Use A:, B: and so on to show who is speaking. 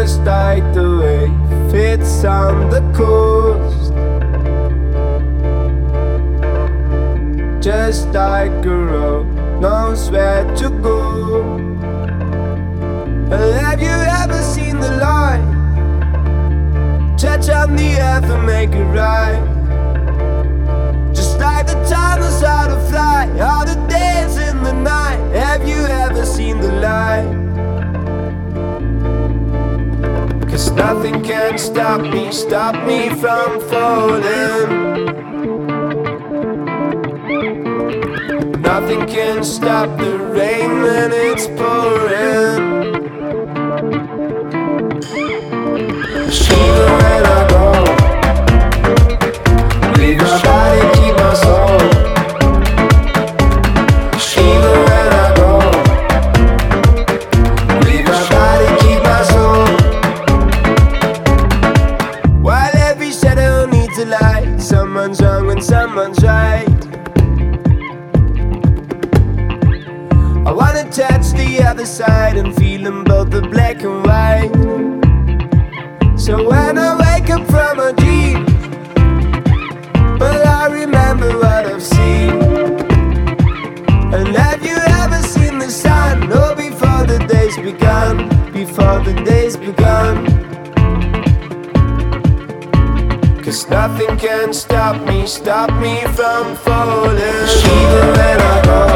A: just like the wave, it's on the coast. Just like a road knows where to go. Have you ever seen the light touch on the earth and make it right? Just like the time knows how to fly, all the days in the night. Have you ever seen the light? 'Cause nothing can stop me from falling. Nothing can stop the rain when it's pouring. Shiver when I go, leave my body, keep my soul. Shiver when I go, leave my body, keep my soul. While every shadow needs a light, someone's wrong and someone's right. I wanna touch the other side and feel them both the black and white. So when I wake up from a dream, well, I remember what I've seen. And have you ever seen the sun? Oh, before the day's begun, before the day's begun. 'Cause nothing can stop me from falling. Even when I go,